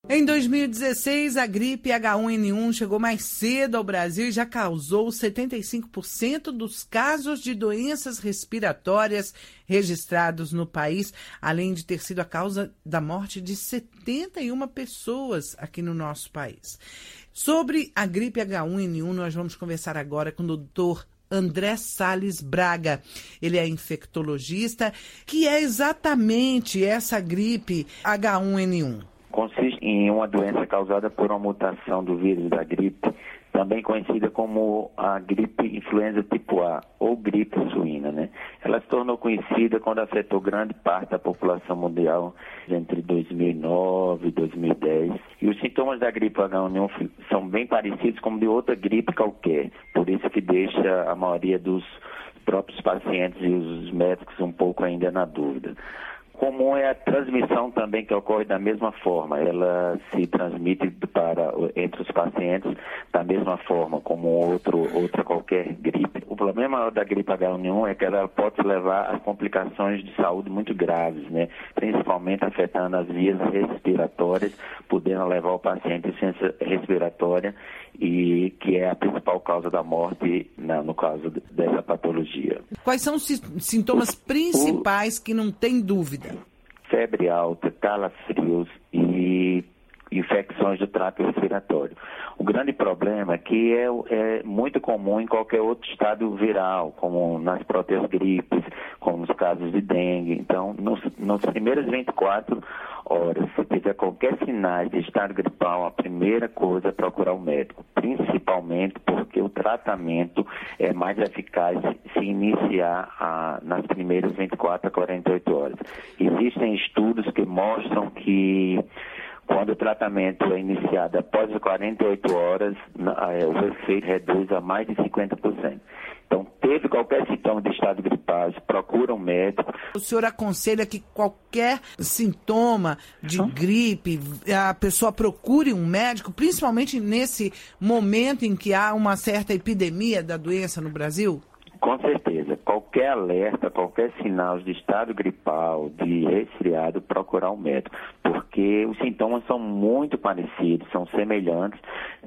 Em 2016, a gripe H1N1 chegou mais cedo ao Brasil e já causou 75% dos casos de doenças respiratórias registrados no país, além de ter sido a causa da morte de 71 pessoas aqui no nosso país. Sobre a gripe H1N1, nós vamos conversar agora com o doutor André Salles Braga. Ele é infectologista. Que é exatamente essa gripe H1N1? Consiste em uma doença causada por uma mutação do vírus da gripe, também conhecida como a gripe influenza tipo A, ou gripe suína, né? Ela se tornou conhecida quando afetou grande parte da população mundial entre 2009 e 2010. E os sintomas da gripe H1N1 são bem parecidos com de outra gripe qualquer, por isso que deixa a maioria dos próprios pacientes e os médicos um pouco ainda na dúvida. Comum é a transmissão também, que ocorre da mesma forma. Ela se transmite entre os pacientes da mesma forma, como outra qualquer gripe. O problema da gripe H1N1 é que ela pode levar a complicações de saúde muito graves, né? Principalmente afetando as vias respiratórias, podendo levar o paciente à insuficiência respiratória, e que é a principal causa da morte no caso dessa patologia. Quais são os sintomas principais que não tem dúvida? Febre alta, calafrios e infecções do trato respiratório. O grande problema é que é muito comum em qualquer outro estado viral, como nas próprias gripes, como nos casos de dengue. Então, nas primeiras 24 horas, se tiver qualquer sinal de estado gripal, a primeira coisa é procurar o médico, principalmente porque o tratamento é mais eficaz se iniciar nas primeiras 24 a 48 horas. Existem estudos que mostram que quando o tratamento é iniciado após as 48 horas, o efeito reduz a mais de 50%. Então, teve qualquer sintoma de estado gripal, procura um médico. O senhor aconselha que qualquer sintoma de gripe, a pessoa procure um médico, principalmente nesse momento em que há uma certa epidemia da doença no Brasil? Com certeza. Qualquer alerta, qualquer sinal de estado gripal, de resfriado, procurar um médico. Porque os sintomas são muito parecidos, são semelhantes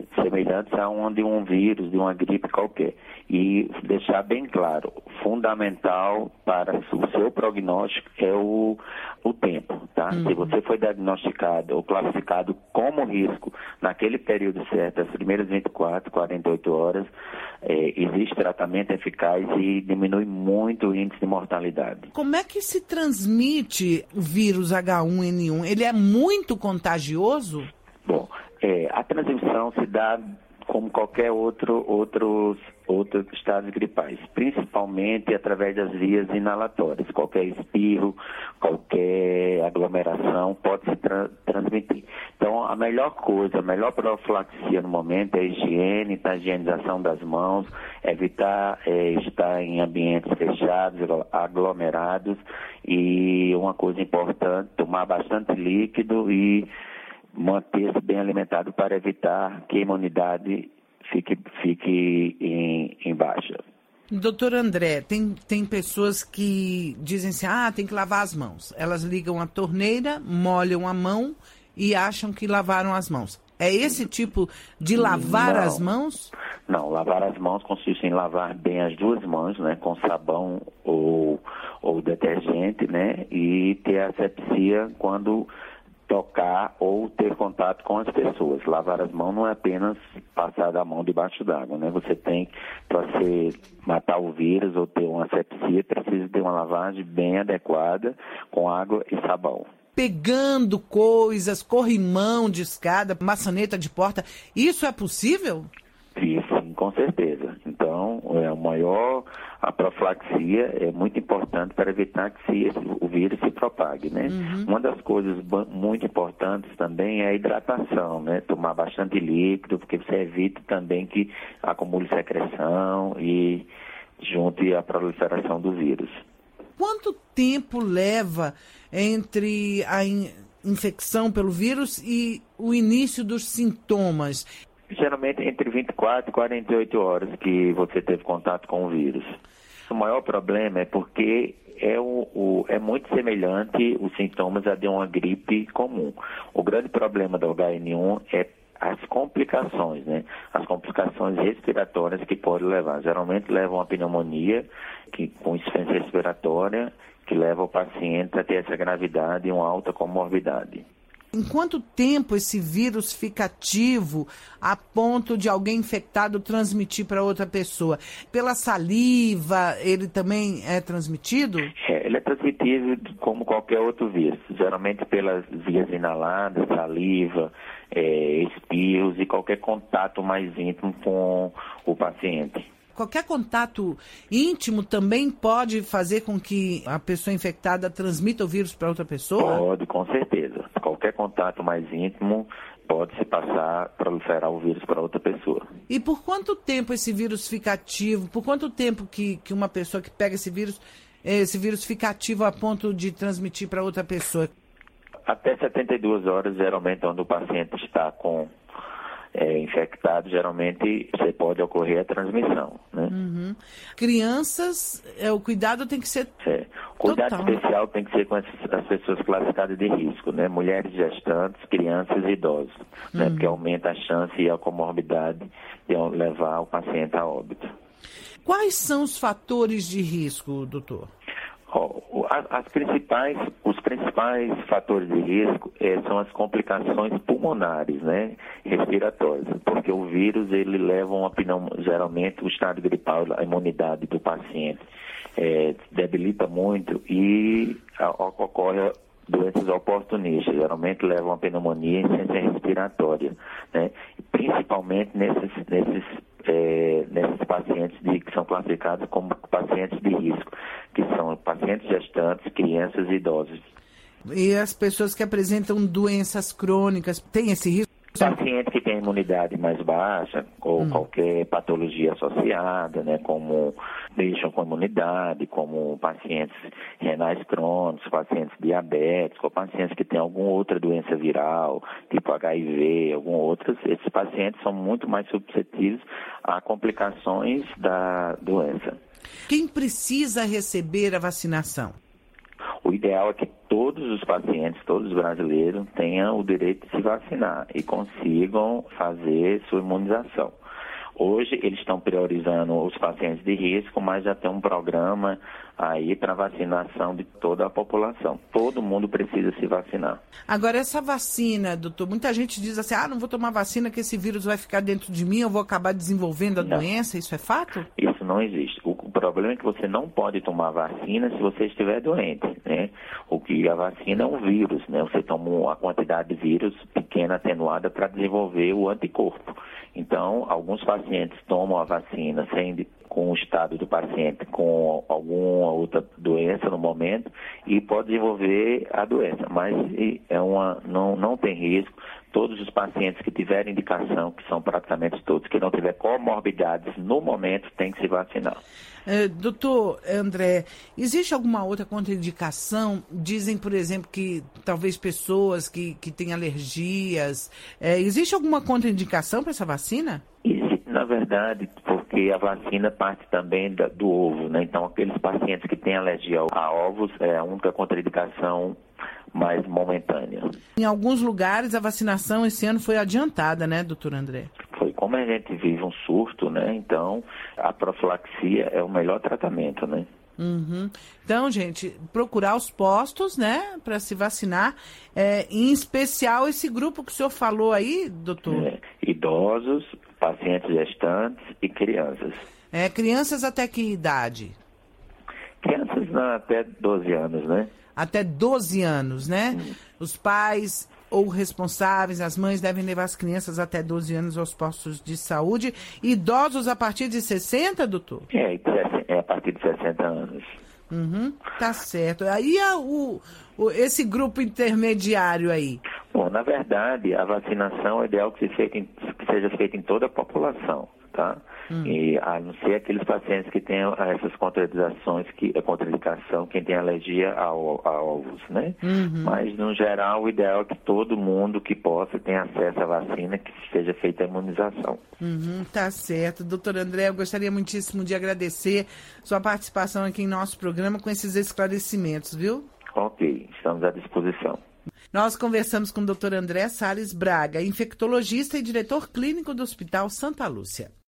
a um vírus, de uma gripe qualquer. E deixar bem claro, fundamental para o seu prognóstico é o tempo, tá? Se você foi diagnosticado ou classificado como risco naquele período certo, as primeiras 24, 48 horas, existe tratamento eficaz e diminui muito o índice de mortalidade. Como é que se transmite o vírus H1N1? Ele é muito contagioso? Bom, a transmissão se dá como qualquer outros estados gripais, principalmente através das vias inalatórias. Qualquer espirro, qualquer aglomeração pode se transmitir. Então, a melhor profilaxia no momento é a higiene, a higienização das mãos, evitar estar em ambientes fechados, aglomerados, e uma coisa importante, tomar bastante líquido e manter-se bem alimentado para evitar que a imunidade fique em baixa. Doutor André, tem pessoas que dizem assim, tem que lavar as mãos. Elas ligam a torneira, molham a mão e acham que lavaram as mãos. É esse tipo de lavar as mãos? Não, lavar as mãos consiste em lavar bem as duas mãos, né, com sabão ou detergente, né, e ter asepsia quando tocar ou ter contato com as pessoas. Lavar as mãos não é apenas passar a mão debaixo d'água, né? Você tem, para você matar o vírus ou ter uma asepsia, precisa ter uma lavagem bem adequada com água e sabão. Pegando coisas, corrimão de escada, maçaneta de porta, isso é possível? Sim, com certeza. Então, a profilaxia é muito importante para evitar que o vírus se propague, né? Uma das coisas muito importantes também é a hidratação, né? Tomar bastante líquido, porque você evita também que acumule secreção e junte a proliferação do vírus. Quanto tempo leva entre a infecção pelo vírus e o início dos sintomas? Geralmente entre 24 e 48 horas que você teve contato com o vírus. O maior problema é porque é muito semelhante os sintomas a de uma gripe comum. O grande problema do H1N1 é as complicações, né? As complicações respiratórias que podem levar. Geralmente levam a pneumonia, com insuficiência respiratória, que leva o paciente a ter essa gravidade e uma alta comorbidade. Em quanto tempo esse vírus fica ativo a ponto de alguém infectado transmitir para outra pessoa? Pela saliva, ele também é transmitido? Ele é transmitido como qualquer outro vírus, geralmente pelas vias inaladas, saliva, espirros e qualquer contato mais íntimo com o paciente. Qualquer contato íntimo também pode fazer com que a pessoa infectada transmita o vírus para outra pessoa? Pode, com certeza. Qualquer contato mais íntimo pode se passar, proliferar o vírus para outra pessoa. E por quanto tempo esse vírus fica ativo? Por quanto tempo que uma pessoa que pega esse vírus fica ativo a ponto de transmitir para outra pessoa? Até 72 horas, geralmente, onde o paciente está infectado, geralmente você pode ocorrer a transmissão, né? Uhum. Crianças, o cuidado tem que ser O cuidado total. especial tem que ser com as pessoas classificadas de risco, né? Mulheres gestantes, crianças e idosos, né? Porque aumenta a chance e a comorbidade de levar o paciente a óbito. Quais são os fatores de risco, doutor? Os principais fatores de risco são as complicações pulmonares, né, respiratórias, porque o vírus ele leva geralmente o estado gripal, a imunidade do paciente debilita muito e ocorre doenças oportunistas, geralmente levam a pneumonia e insuficiência respiratória, né, principalmente nesses pacientes que são classificados como pacientes de risco, que são pacientes gestantes, crianças e idosos. E as pessoas que apresentam doenças crônicas têm esse risco? Paciente que tem imunidade mais baixa ou qualquer patologia associada, né, como deixam com imunidade, como pacientes renais crônicos, pacientes diabéticos, ou pacientes que têm alguma outra doença viral, tipo HIV, algumas outras, esses pacientes são muito mais suscetíveis a complicações da doença. Quem precisa receber a vacinação? O ideal é que todos os pacientes, todos os brasileiros, tenham o direito de se vacinar e consigam fazer sua imunização. Hoje, eles estão priorizando os pacientes de risco, mas já tem um programa aí para vacinação de toda a população. Todo mundo precisa se vacinar. Agora, essa vacina, doutor, muita gente diz assim, não vou tomar vacina que esse vírus vai ficar dentro de mim, eu vou acabar desenvolvendo a doença, isso é fato? Isso não existe. O problema é que você não pode tomar vacina se você estiver doente, né? A vacina é um vírus, né? Você toma uma quantidade de vírus pequena, atenuada, para desenvolver o anticorpo. Então, alguns pacientes tomam a vacina com o estado do paciente com alguma outra doença no momento e pode desenvolver a doença, mas não tem risco. Todos os pacientes que tiverem indicação, que são praticamente todos, que não tiver comorbidades no momento, tem que se vacinar. Doutor André, existe alguma outra contraindicação? Dizem, por exemplo, que talvez pessoas que têm alergias. Existe alguma contraindicação para essa vacina? Existe, na verdade, porque a vacina parte também do ovo, né? Então, aqueles pacientes que têm alergia a ovos é a única contraindicação mais momentânea. Em alguns lugares, a vacinação esse ano foi adiantada, né, doutor André? Como a gente vive um surto, né? Então, a profilaxia é o melhor tratamento, né? Uhum. Então, gente, procurar os postos, né, para se vacinar, em especial esse grupo que o senhor falou aí, doutor? Idosos, pacientes gestantes e crianças. Crianças até que idade? Crianças até 12 anos, né? Até 12 anos, né? Os pais ou responsáveis, as mães devem levar as crianças até 12 anos aos postos de saúde. Idosos a partir de 60, doutor? A partir de 60 anos. Tá certo. Aí esse grupo intermediário aí? Bom, na verdade, a vacinação é ideal que seja feita em toda a população, tá? E a não ser aqueles pacientes que têm essas contraindicações, a contraindicação, quem tem alergia a ovos, né? Mas, no geral, o ideal é que todo mundo que possa tenha acesso à vacina, que seja feita a imunização. Tá certo. Doutor André, eu gostaria muitíssimo de agradecer sua participação aqui em nosso programa com esses esclarecimentos, viu? Ok, estamos à disposição. Nós conversamos com o Dr. André Salles Braga, infectologista e diretor clínico do Hospital Santa Lúcia.